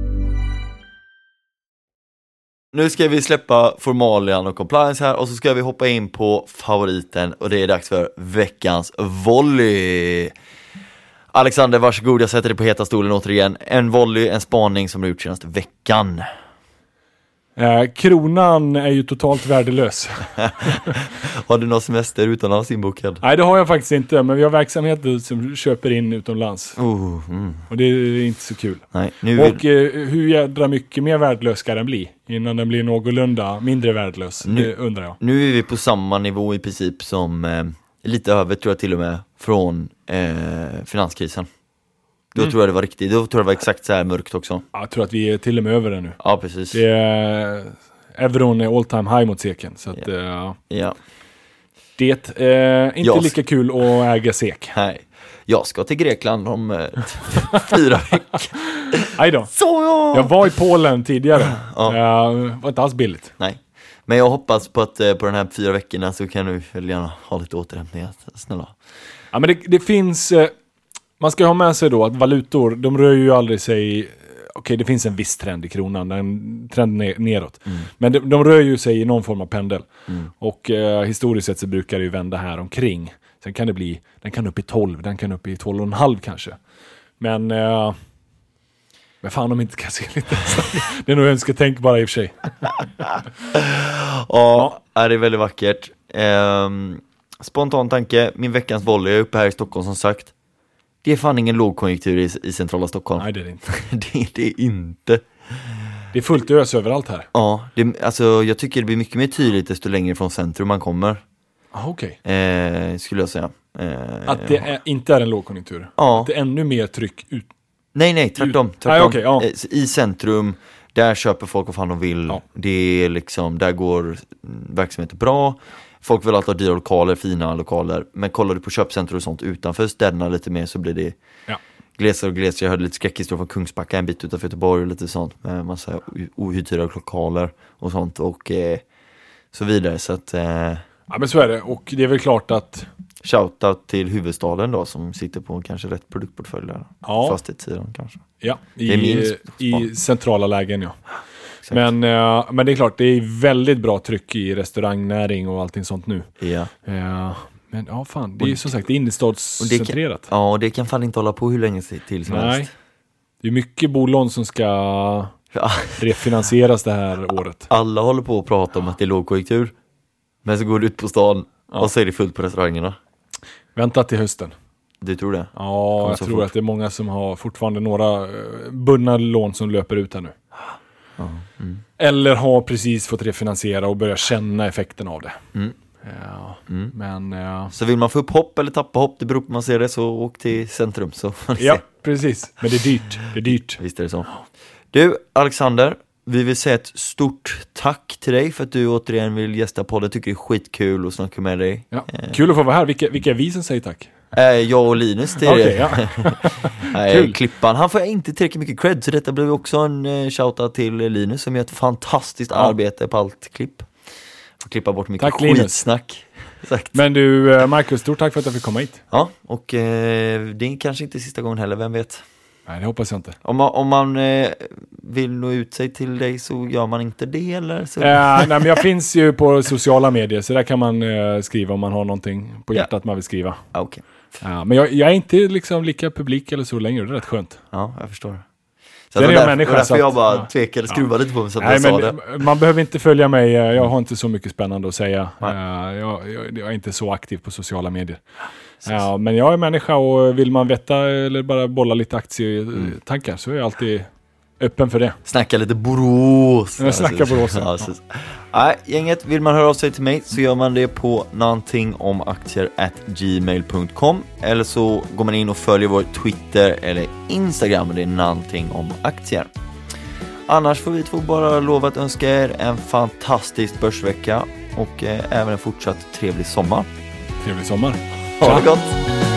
Nu ska vi släppa formalian och compliance här och så ska vi hoppa in på favoriten och det är dags för veckans volley. Alexander, varsågod, jag sätter dig på heta stolen återigen. En volley, en spaning som du gjort senaste veckan. Eh, kronan är ju totalt värdelös. Har du någon semester utomlands inbokad? Nej, det har jag faktiskt inte. Men vi har verksamheter som köper in utomlands. Oh, mm. Och det är inte så kul. Nej, nu vill... Och eh, hur jädra mycket mer värdelös ska den bli? Innan den blir någorlunda mindre värdelös, nu, det undrar jag. Nu är vi på samma nivå i princip som eh, lite över, tror jag till och med, från eh, finanskrisen. Då mm. tror jag det var riktigt. Då tror jag det var exakt så här mörkt också. Jag tror att vi är till och med över det nu. Ja, precis. Det är, euron är all time high mot seken. Så att, ja. Uh, ja. Det är uh, inte jag lika kul att äga sek. Nej. Jag ska till Grekland om uh, fyra veckor. Aj då. Så ja. Jag var i Polen tidigare. Ja. Uh, var inte alls billigt. Nej. Men jag hoppas på att uh, på den här fyra veckorna så kan du väl gärna ha lite återhämtning. Snälla. Ja, men det, det finns... Uh, Man ska ha med sig då att valutor, de rör ju aldrig sig... Okej, okay, det finns en viss trend i kronan, den trenden är neråt. Mm. Men de, de rör ju sig i någon form av pendel. Mm. Och eh, historiskt sett så brukar det ju vända här omkring Sen kan det bli, den kan upp i tolv, den kan upp i tolv och en halv kanske. Men, eh, men fan om inte kan se lite. Det är nog önsketänk bara i och för sig. Ja, ja, det är väldigt vackert. Um, spontan tanke, min veckans volley är uppe här i Stockholm som sagt. Det är fan ingen lågkonjunktur i, i centrala Stockholm. Nej, det är det inte. det, det är inte. Det är fullt ös överallt här. Ja, det, alltså jag tycker det blir mycket mer tydligt desto längre från centrum man kommer. Ah, okej. Okay. Eh, skulle jag säga. Eh, att det är, inte är en lågkonjunktur? Ja. Att det är ännu mer tryck ut? Nej, nej, tvärtom. tvärtom. Ah, okay, ja. I centrum, där köper folk vad fan de vill. Ja. Det är liksom, där går verksamheten bra. Folk vill alltid ha dyra lokaler, fina lokaler. Men kollar du på köpcentrum och sånt utanför städerna lite mer så blir det ja. glesare och glesare. Jag hörde lite skräckhistorier från Kungsbacka en bit utanför Göteborg och lite sånt. Med massa outhyrda lokaler och sånt och eh, så vidare. Så att... Eh, ja, men så är det. Och det är väl klart att... Shoutout till huvudstaden då som sitter på kanske rätt produktportfölj där. Ja. Fastighetssidan kanske. Ja, i, det är min i centrala lägen, ja. Exakt. Men, uh, men det är klart, det är väldigt bra tryck i restaurangnäring och allting sånt nu. Ja. Uh, men ja, fan, det är ju som sagt, det är innerstadscentrerat. Ja, och det kan fan inte hålla på hur länge till som Nej. helst. Det är mycket bolån som ska ja. refinansieras det här året. Alla håller på att prata om att det är lågkonjunktur. Men så går du ut på stan ja. och så är det fullt på restaurangerna. Vänta till hösten. Du tror det? Ja, jag tror fort. att det är många som har fortfarande några bundna lån som löper ut här nu. Ja. Mm. Eller har precis fått refinansiera och börja känna effekten av det. Mm. Ja, mm. men... Ja. Så vill man få upp hopp eller tappa hopp, det beror på man ser det, så åk till centrum så får ni ja, se. precis. Men det är dyrt. Det är dyrt. Visst är det så. Du, Alexander, vi vill säga ett stort tack till dig för att du återigen vill gästa podden. Tycker det är skitkul att snacka med dig. Ja. Eh. Kul att få vara här. Vilka, vilka är vi som säger tack? Eh, jag och Linus till okay, ja. Nej, Klippan. Han får inte tillräckligt mycket cred, så detta blir också en eh, shoutout till Linus som gör ett fantastiskt ja. arbete på allt klipp. Får klippa bort mycket tack, skitsnack. Exakt. Men du, Marcus, stort tack för att jag fick komma hit. Ja, och eh, det är kanske inte sista gången heller, vem vet? Nej, det hoppas jag inte. Om man, om man eh, vill nå ut sig till dig så gör man inte det, eller? Så? Äh, nej, men jag finns ju på sociala medier, så där kan man eh, skriva om man har någonting på hjärtat ja. man vill skriva. Ah, okay. Ja, men jag, jag är inte liksom lika publik eller så längre, det är rätt skönt. Ja, jag förstår. Så det är jag människa. Därför att, jag bara ja. tvekade, skruva ja. lite på mig så att nej, jag sa men, det. Man behöver inte följa mig, jag har inte så mycket spännande att säga. Uh, jag, jag, jag är inte så aktiv på sociala medier. Ja, men jag är människa och vill man veta eller bara bolla lite aktietankar mm. så är jag alltid öppen för det. Snacka lite Borås. Jag snackar Borås. Ja, ja. Nej, gänget, vill man höra av sig till mig så gör man det på någontingomaktier at gmail dot com eller så går man in och följer vår Twitter eller Instagram och det är någonting om aktier. Annars får vi två bara lova att önska er en fantastisk börsvecka och eh, även en fortsatt trevlig sommar. Trevlig sommar. Ha det gott!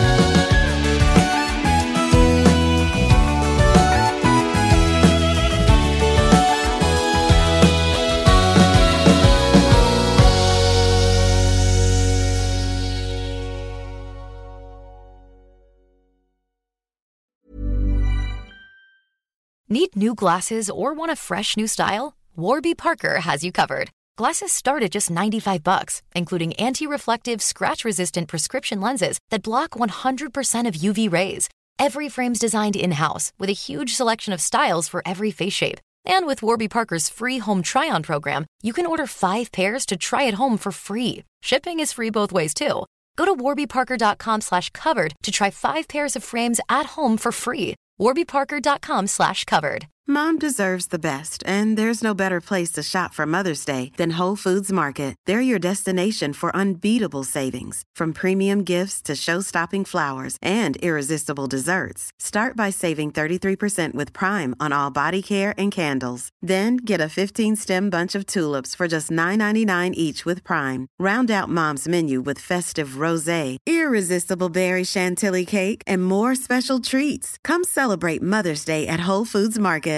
Need new glasses or want a fresh new style? Warby Parker has you covered. Glasses start at just ninety-five bucks, including anti-reflective, scratch-resistant prescription lenses that block one hundred percent of U V rays. Every frame's designed in-house with a huge selection of styles for every face shape. And with Warby Parker's free home try-on program, you can order five pairs to try at home for free. Shipping is free both ways, too. Go to warbyparker.com slash covered to try five pairs of frames at home for free. warbyparker.com slash covered. Mom deserves the best, and there's no better place to shop for Mother's Day than Whole Foods Market. They're your destination for unbeatable savings, from premium gifts to show-stopping flowers and irresistible desserts. Start by saving thirty-three percent with Prime on all body care and candles. Then get a fifteen-stem bunch of tulips for just nine ninety-nine each with Prime. Round out Mom's menu with festive rosé, irresistible berry chantilly cake, and more special treats. Come celebrate Mother's Day at Whole Foods Market.